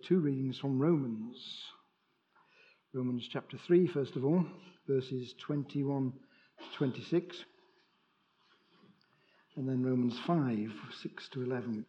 two readings from Romans. Romans chapter 3, first of all, verses 21 to 26. And then Romans 5, 6 to 11.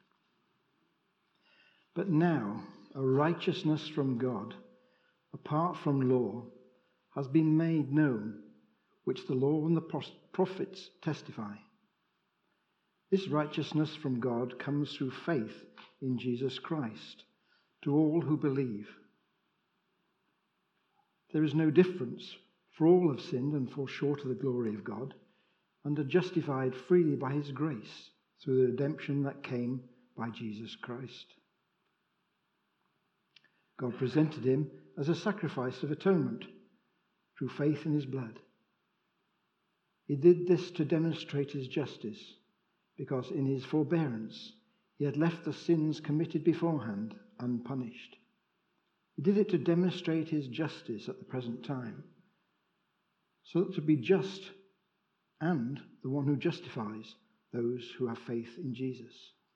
But now a righteousness from God, apart from law, has been made known, which the law and the prophets testify. This righteousness from God comes through faith in Jesus Christ to all who believe. There is no difference, for all have sinned and fall short of the glory of God, and are justified freely by his grace through the redemption that came by Jesus Christ. God presented him as a sacrifice of atonement through faith in his blood. He did this to demonstrate his justice, because in his forbearance he had left the sins committed beforehand unpunished. He did it to demonstrate his justice at the present time, so that to be just and the one who justifies those who have faith in Jesus.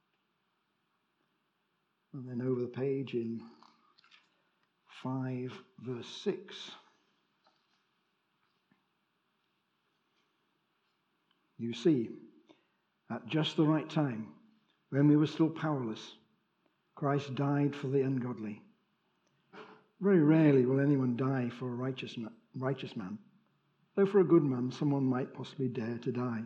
And then over the page in 5 verse 6. You see, at just the right time, when we were still powerless, Christ died for the ungodly. Very rarely will anyone die for a righteous man, though for a good man someone might possibly dare to die.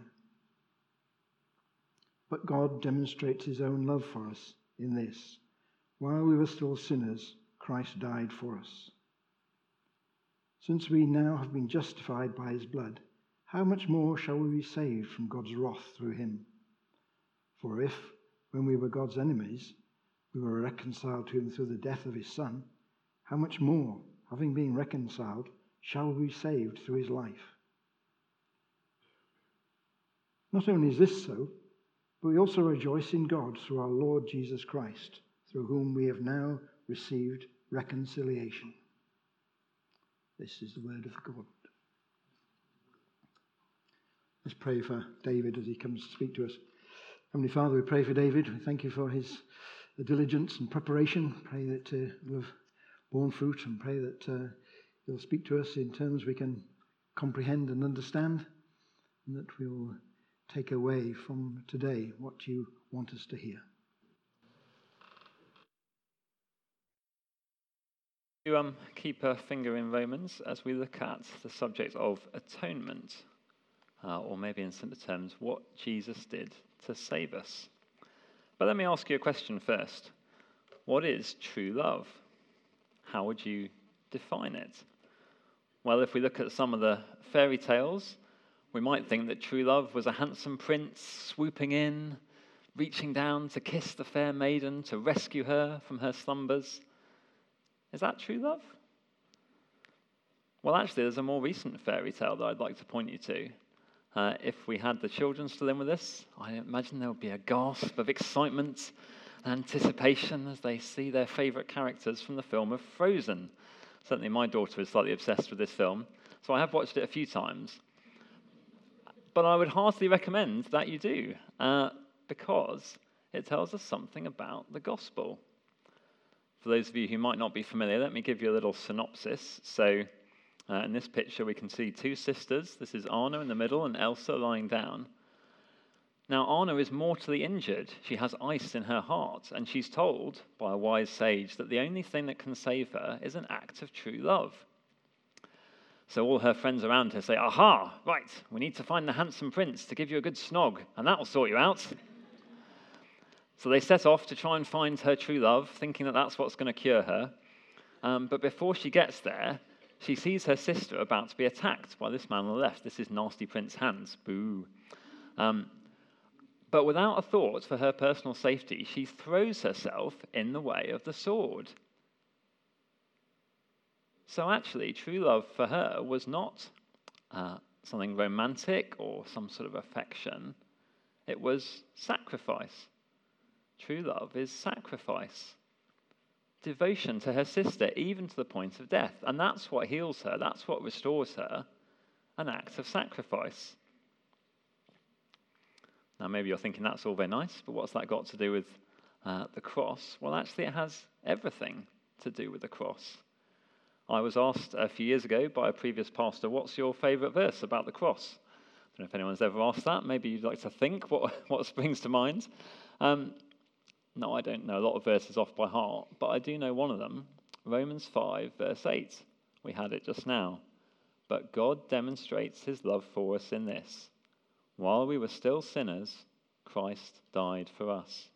But God demonstrates his own love for us in this: while we were still sinners, Christ died for us. Since we now have been justified by his blood, how much more shall we be saved from God's wrath through him? For if, when we were God's enemies, we were reconciled to him through the death of his Son, how much more, having been reconciled, shall we be saved through his life? Not only is this so, but we also rejoice in God through our Lord Jesus Christ, through whom we have now received reconciliation. This is the word of God. Let's pray for David as he comes to speak to us. Heavenly Father, we pray for David. We thank you for his diligence and preparation. Pray that he'll have borne fruit, and pray that he'll speak to us in terms we can comprehend and understand, and that we'll take away from today what you want us to hear. You keep a finger in Romans as we look at the subject of atonement, or maybe in simpler terms, what Jesus did to save us. But let me ask you a question first. What is true love? How would you define it? Well, if we look at some of the fairy tales, we might think that true love was a handsome prince swooping in, reaching down to kiss the fair maiden, to rescue her from her slumbers. Is that true love? Well, actually, there's a more recent fairy tale that I'd like to point you to. If we had the children still in with us, I imagine there would be a gasp of excitement and anticipation as they see their favourite characters from the film of Frozen. Certainly my daughter is slightly obsessed with this film, so I have watched it a few times. But I would heartily recommend that you do, because it tells us something about the gospel. For those of you who might not be familiar, let me give you a little synopsis. So in this picture, we can see two sisters. This is Anna in the middle and Elsa lying down. Now, Anna is mortally injured. She has ice in her heart, and she's told by a wise sage that the only thing that can save her is an act of true love. So all her friends around her say, "Aha, right, we need to find the handsome prince to give you a good snog, and that'll sort you out." So they set off to try and find her true love, thinking that that's what's going to cure her. But before she gets there, she sees her sister about to be attacked by this man on the left. This is Nasty Prince Hans. Boo. But without a thought for her personal safety, she throws herself in the way of the sword. So actually, true love for her was not something romantic or some sort of affection. It was sacrifice. True love is sacrifice. Devotion to her sister, even to the point of death. And that's what heals her. That's what restores her. An act of sacrifice. Now, maybe you're thinking that's all very nice, but what's that got to do with the cross? Well, actually, it has everything to do with the cross. I was asked a few years ago by a previous pastor, what's your favourite verse about the cross? I don't know if anyone's ever asked that. Maybe you'd like to think what springs to mind. No, I don't know a lot of verses off by heart, but I do know one of them, Romans 5, verse 8. We had it just now. But God demonstrates his love for us in this: while we were still sinners, Christ died for us.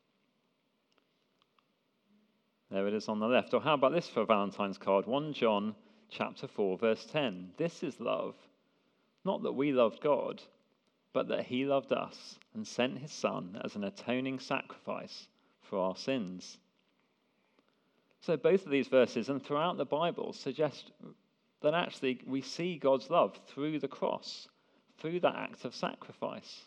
There it is on the left. Or how about this for a Valentine's card? 1 John chapter 4, verse 10. This is love. Not that we loved God, but that he loved us and sent his Son as an atoning sacrifice for our sins. So both of these verses and throughout the Bible suggest that actually we see God's love through the cross, through that act of sacrifice.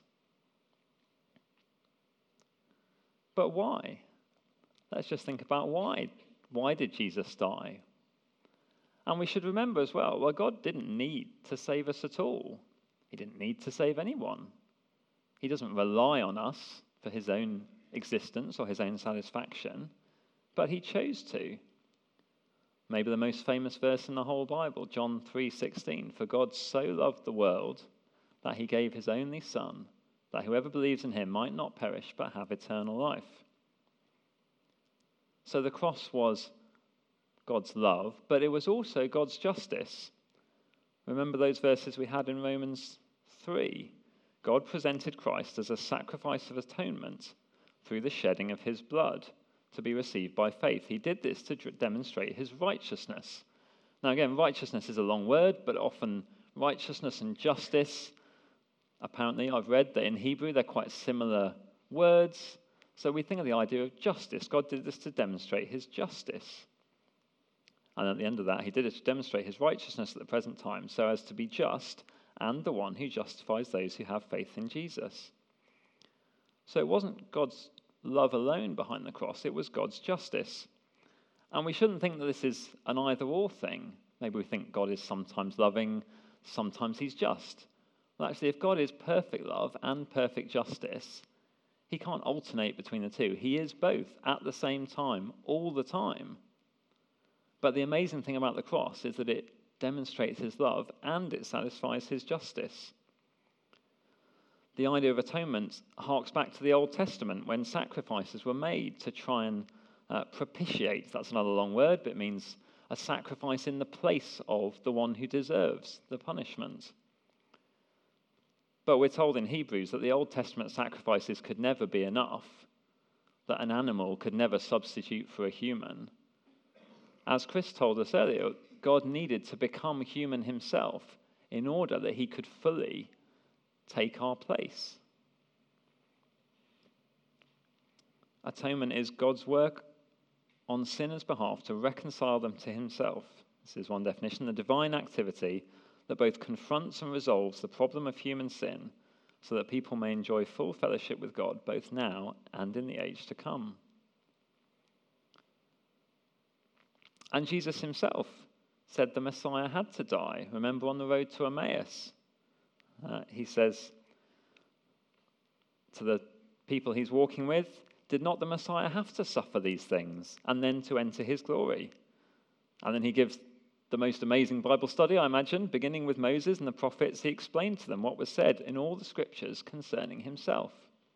But why? Let's just think about why. Why did Jesus die? And we should remember as well, God didn't need to save us at all. He didn't need to save anyone. He doesn't rely on us for his own existence or his own satisfaction, but he chose to. Maybe the most famous verse in the whole Bible, John 3:16, for God so loved the world that he gave his only Son, that whoever believes in him might not perish but have eternal life. So the cross was God's love, but it was also God's justice. Remember those verses we had in Romans 3? God presented Christ as a sacrifice of atonement through the shedding of his blood to be received by faith. He did this to demonstrate his righteousness. Now again, righteousness is a long word, but often righteousness and justice, apparently I've read that in Hebrew they're quite similar words. So we think of the idea of justice. God did this to demonstrate his justice. And at the end of that, he did it to demonstrate his righteousness at the present time, so as to be just and the one who justifies those who have faith in Jesus. So it wasn't God's love alone behind the cross, it was God's justice. And we shouldn't think that this is an either-or thing. Maybe we think God is sometimes loving, sometimes he's just. Well, actually, if God is perfect love and perfect justice, he can't alternate between the two. He is both at the same time, all the time. But the amazing thing about the cross is that it demonstrates his love and it satisfies his justice. The idea of atonement harks back to the Old Testament when sacrifices were made to try and propitiate. That's another long word, but it means a sacrifice in the place of the one who deserves the punishment. But we're told in Hebrews that the Old Testament sacrifices could never be enough, that an animal could never substitute for a human. As Chris told us earlier, God needed to become human himself in order that he could fully take our place. Atonement is God's work on sinners' behalf to reconcile them to himself. This is one definition, the divine activity that both confronts and resolves the problem of human sin so that people may enjoy full fellowship with God both now and in the age to come. And Jesus himself said the Messiah had to die. Remember on the road to Emmaus, he says to the people he's walking with, did not the Messiah have to suffer these things and then to enter his glory? And then he gives the most amazing Bible study, I imagine, beginning with Moses and the prophets. He explained to them what was said in all the scriptures concerning himself.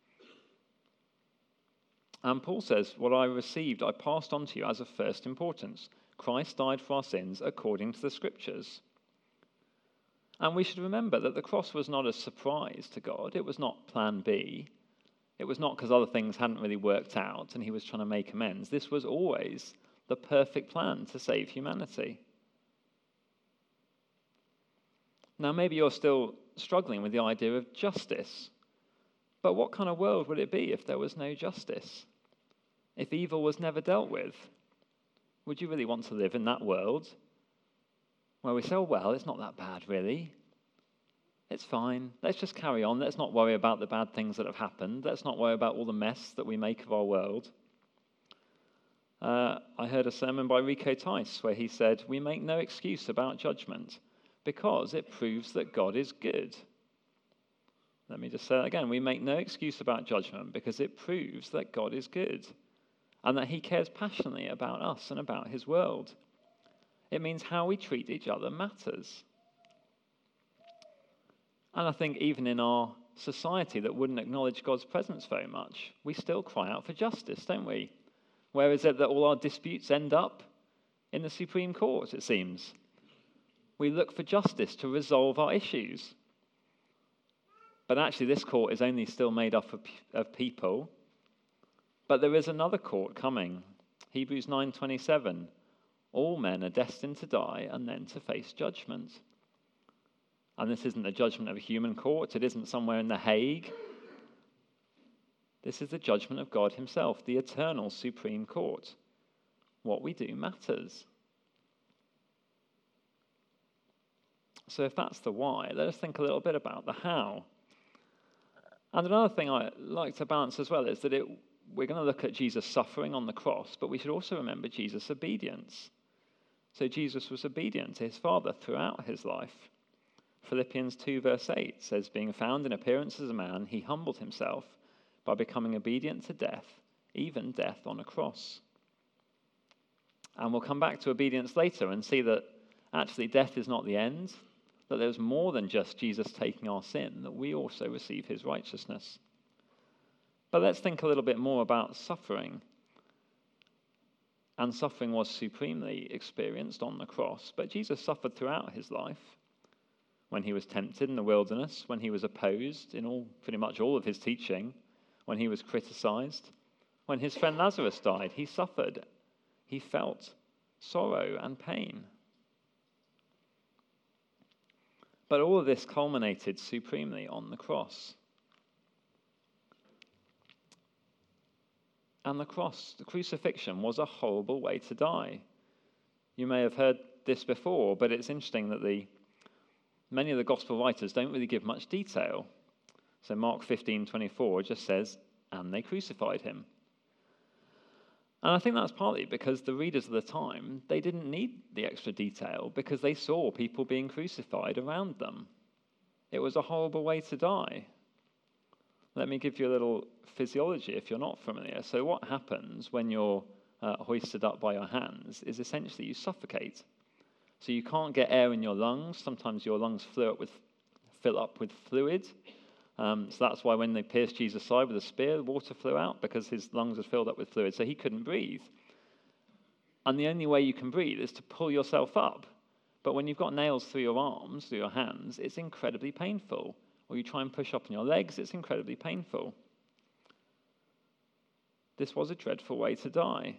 And Paul says, what I received, I passed on to you as of first importance. Christ died for our sins according to the scriptures. And we should remember that the cross was not a surprise to God. It was not plan B. It was not because other things hadn't really worked out and he was trying to make amends. This was always the perfect plan to save humanity. Now, maybe you're still struggling with the idea of justice. But what kind of world would it be if there was no justice? If evil was never dealt with? Would you really want to live in that world where we say, oh, well, it's not that bad, really. It's fine. Let's just carry on. Let's not worry about the bad things that have happened. Let's not worry about all the mess that we make of our world. I heard a sermon by Rico Tice where he said, we make no excuse about judgment because it proves that God is good. Let me just say that again. We make no excuse about judgment because it proves that God is good. and that he cares passionately about us and about his world. It means how we treat each other matters. And I think even in our society that wouldn't acknowledge God's presence very much, we still cry out for justice, don't we? Where is it that all our disputes end up? In the Supreme Court, it seems. We look for justice to resolve our issues. But actually, this court is only still made up of people. But there is another court coming. Hebrews 9:27. All men are destined to die and then to face judgment. And this isn't the judgment of a human court. It isn't somewhere in The Hague. This is the judgment of God himself, the eternal Supreme Court. What we do matters. So if that's the why, let us think a little bit about the how. And another thing I like to balance as well is that we're going to look at Jesus' suffering on the cross, but we should also remember Jesus' obedience. So Jesus was obedient to his Father throughout his life. Philippians 2 verse 8 says, being found in appearance as a man, he humbled himself by becoming obedient to death, even death on a cross. And we'll come back to obedience later and see that actually death is not the end, that there's more than just Jesus taking our sin, that we also receive his righteousness. But let's think a little bit more about suffering. And suffering was supremely experienced on the cross, but Jesus suffered throughout his life. When he was tempted in the wilderness, when he was opposed in pretty much all of his teaching, when he was criticized, when his friend Lazarus died, he suffered. He felt sorrow and pain. But all of this culminated supremely on the cross. And the cross, the crucifixion, was a horrible way to die. You may have heard this before, but it's interesting that many of the gospel writers don't really give much detail. So Mark 15:24 just says, and they crucified him. And I think that's partly because the readers of the time, they didn't need the extra detail because they saw people being crucified around them. It was a horrible way to die. Let me give you a little physiology if you're not familiar. So what happens when you're hoisted up by your hands is essentially you suffocate. So you can't get air in your lungs. Sometimes your lungs fill up with fluid. So that's why when they pierced Jesus' side with a spear, the water flew out because his lungs had filled up with fluid, so he couldn't breathe. And the only way you can breathe is to pull yourself up. But when you've got nails through your arms, through your hands, it's incredibly painful. Or you try and push up on your legs, it's incredibly painful. This was a dreadful way to die.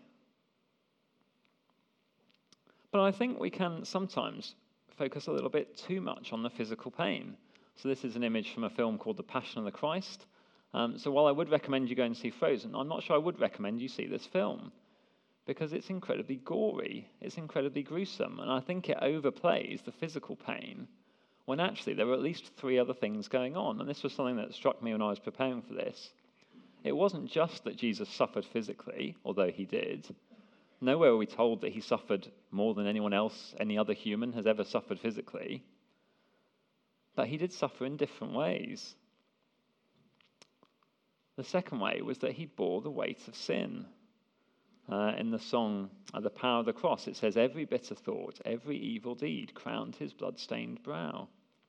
But I think we can sometimes focus a little bit too much on the physical pain. So this is an image from a film called The Passion of the Christ. So while I would recommend you go and see Frozen, I'm not sure I would recommend you see this film because it's incredibly gory, it's incredibly gruesome, and I think it overplays the physical pain when actually there were at least 3 other things going on. And this was something that struck me when I was preparing for this. It wasn't just that Jesus suffered physically, although he did. Nowhere are we told that he suffered more than anyone else, any other human has ever suffered physically. But he did suffer in different ways. The second way was that he bore the weight of sin. In the song, The Power of the Cross, it says, every bitter thought, every evil deed crowned his blood-stained brow.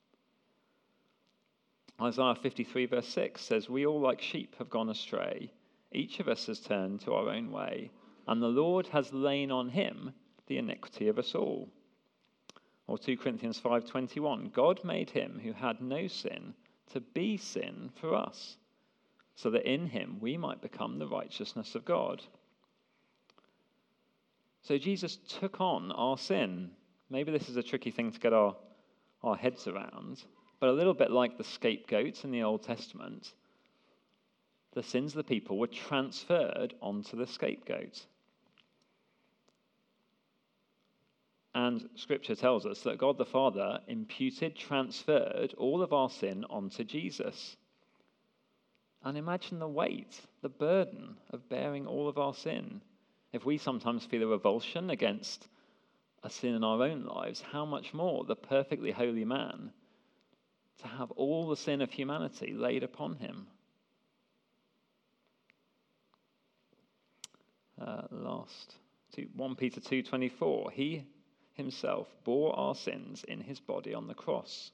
Isaiah 53 verse 6 says, we all like sheep have gone astray. Each of us has turned to our own way, and the Lord has laid on him the iniquity of us all. Or 2 Corinthians 5:21, God made him who had no sin to be sin for us, so that in him we might become the righteousness of God. So Jesus took on our sin. Maybe this is a tricky thing to get our heads around, but a little bit like the scapegoats in the Old Testament, the sins of the people were transferred onto the scapegoat. And Scripture tells us that God the Father transferred all of our sin onto Jesus. And imagine the weight, the burden of bearing all of our sin. If we sometimes feel a revulsion against a sin in our own lives, how much more the perfectly holy man to have all the sin of humanity laid upon him. 1 Peter 2:24. He himself bore our sins in his body on the cross.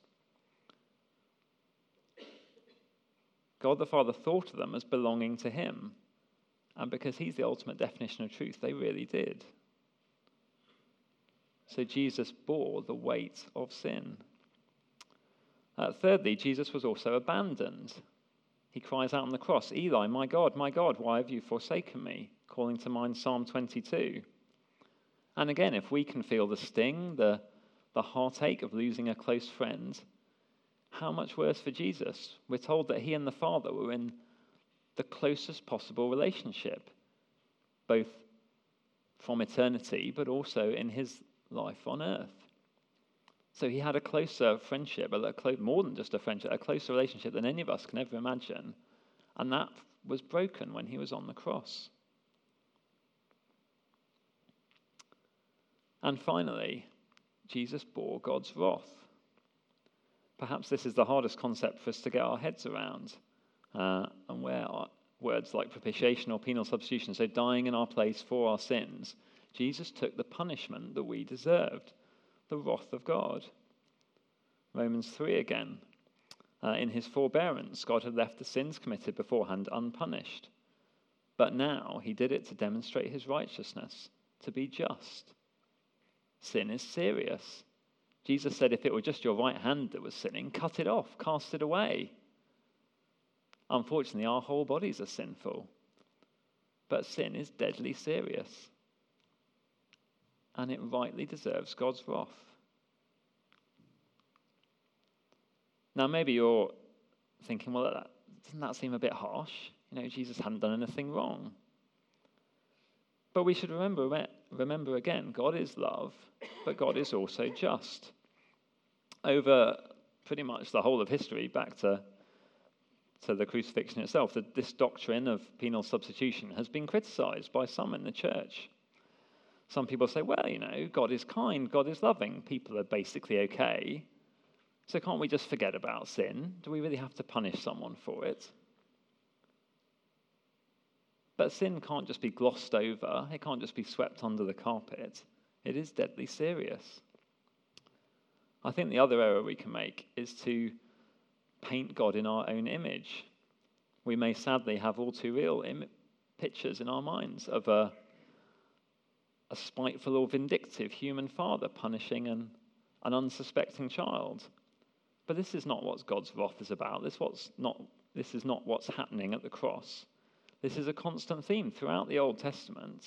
God the Father thought of them as belonging to him. And because he's the ultimate definition of truth, they really did. So Jesus bore the weight of sin. Thirdly, Jesus was also abandoned. He cries out on the cross, Eli, my God, why have you forsaken me? Calling to mind Psalm 22. And again, if we can feel the sting, the heartache of losing a close friend, how much worse for Jesus? We're told that he and the Father were in the closest possible relationship, both from eternity, but also in his life on earth. So he had a closer friendship, more than just a friendship, a closer relationship than any of us can ever imagine. And that was broken when he was on the cross. And finally, Jesus bore God's wrath. Perhaps this is the hardest concept for us to get our heads around, and where words like propitiation or penal substitution, so dying in our place for our sins, Jesus took the punishment that we deserved, the wrath of God. Romans 3 again. In his forbearance, God had left the sins committed beforehand unpunished. But now he did it to demonstrate his righteousness, to be just. Sin is serious. Jesus said if it were just your right hand that was sinning, cut it off, cast it away. Unfortunately, our whole bodies are sinful. But sin is deadly serious. And it rightly deserves God's wrath. Now, maybe you're thinking, well, doesn't that seem a bit harsh? Jesus hadn't done anything wrong. But we should remember again, God is love, but God is also just. Over pretty much the whole of history, back to the crucifixion itself, this doctrine of penal substitution has been criticized by some in the church. Some people say, well, God is kind, God is loving, people are basically okay. So can't we just forget about sin? Do we really have to punish someone for it? But sin can't just be glossed over. It can't just be swept under the carpet. It is deadly serious. I think the other error we can make is to paint God in our own image. We may sadly have all too real pictures in our minds of a spiteful or vindictive human father punishing an unsuspecting child. But this is not what God's wrath is about. This is not what's happening at the cross. This is a constant theme throughout the Old Testament.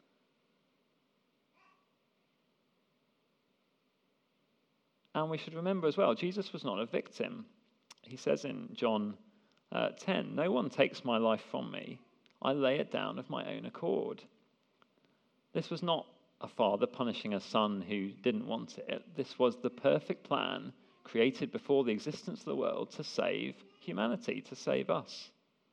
And we should remember as well, Jesus was not a victim. He says in John 10, no one takes my life from me. I lay it down of my own accord. This was not a father punishing a son who didn't want it. This was the perfect plan created before the existence of the world to save humanity, to save us.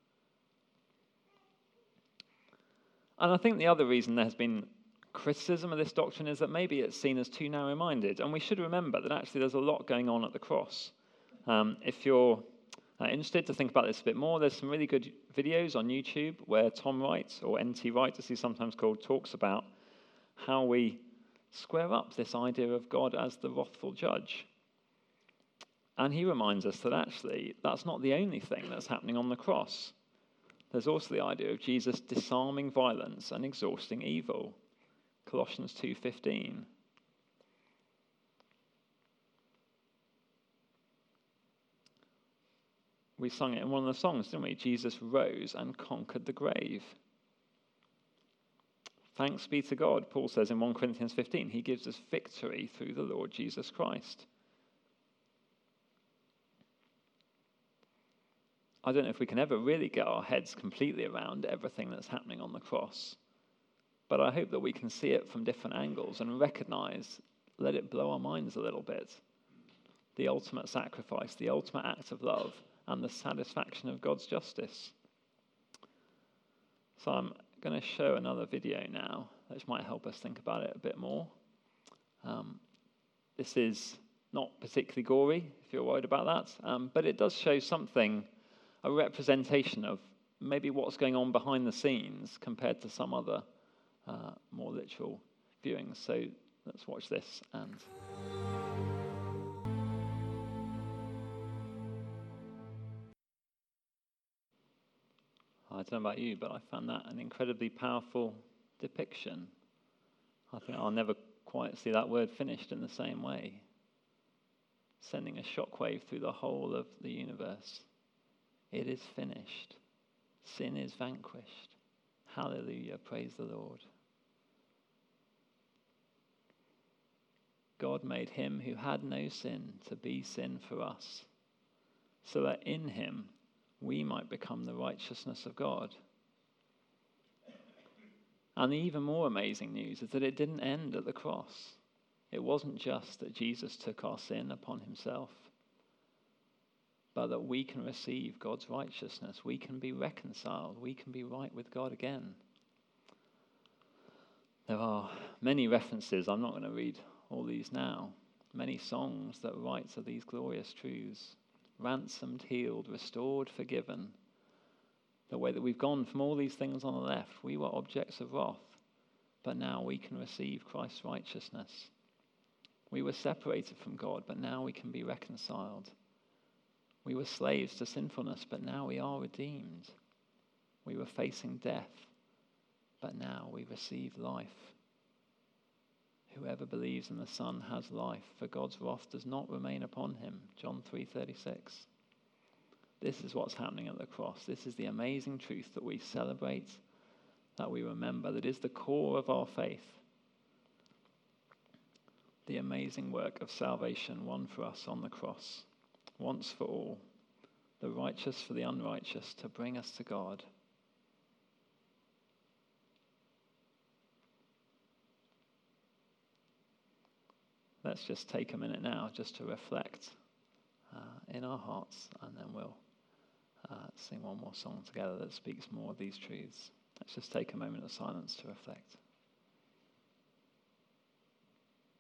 And I think the other reason there has been criticism of this doctrine is that maybe it's seen as too narrow-minded. And we should remember that actually there's a lot going on at the cross. If you're interested to think about this a bit more, there's some really good videos on YouTube where Tom Wright, or N.T. Wright as he's sometimes called, talks about how we square up this idea of God as the wrathful judge. And he reminds us that actually that's not the only thing that's happening on the cross. There's also the idea of Jesus disarming violence and exhausting evil. Colossians 2:15. We sung it in one of the songs, didn't we? Jesus rose and conquered the grave. Thanks be to God, Paul says in 1 Corinthians 15, he gives us victory through the Lord Jesus Christ. I don't know if we can ever really get our heads completely around everything that's happening on the cross, but I hope that we can see it from different angles and recognize, let it blow our minds a little bit. The ultimate sacrifice, the ultimate act of love, and the satisfaction of God's justice. So I'm going to show another video now, which might help us think about it a bit more. This is not particularly gory, if you're worried about that, but it does show something, a representation of maybe what's going on behind the scenes compared to some other more literal viewings. So let's watch this. And I don't know about you, but I found that an incredibly powerful depiction. I think I'll never quite see that word finished in the same way, sending a shockwave through the whole of the universe. It is finished. Sin is vanquished. Hallelujah, praise the Lord. God made him who had no sin to be sin for us, so that in him we might become the righteousness of God. And the even more amazing news is that it didn't end at the cross. It wasn't just that Jesus took our sin upon himself, but that we can receive God's righteousness. We can be reconciled. We can be right with God again. There are many references. I'm not going to read all these now. Many songs that write of these glorious truths. Ransomed, healed, restored, forgiven. The way that we've gone from all these things on the left, we were objects of wrath, but now we can receive Christ's righteousness. We were separated from God, but now we can be reconciled. We were slaves to sinfulness, but now we are redeemed. We were facing death, but now we receive life. Whoever believes in the Son has life, for God's wrath does not remain upon him. John 3:36. This is what's happening at the cross. This is the amazing truth that we celebrate, that we remember, that is the core of our faith. The amazing work of salvation won for us on the cross, once for all, the righteous for the unrighteous, to bring us to God. Let's just take a minute now just to reflect in our hearts, and then we'll sing one more song together that speaks more of these truths. Let's just take a moment of silence to reflect.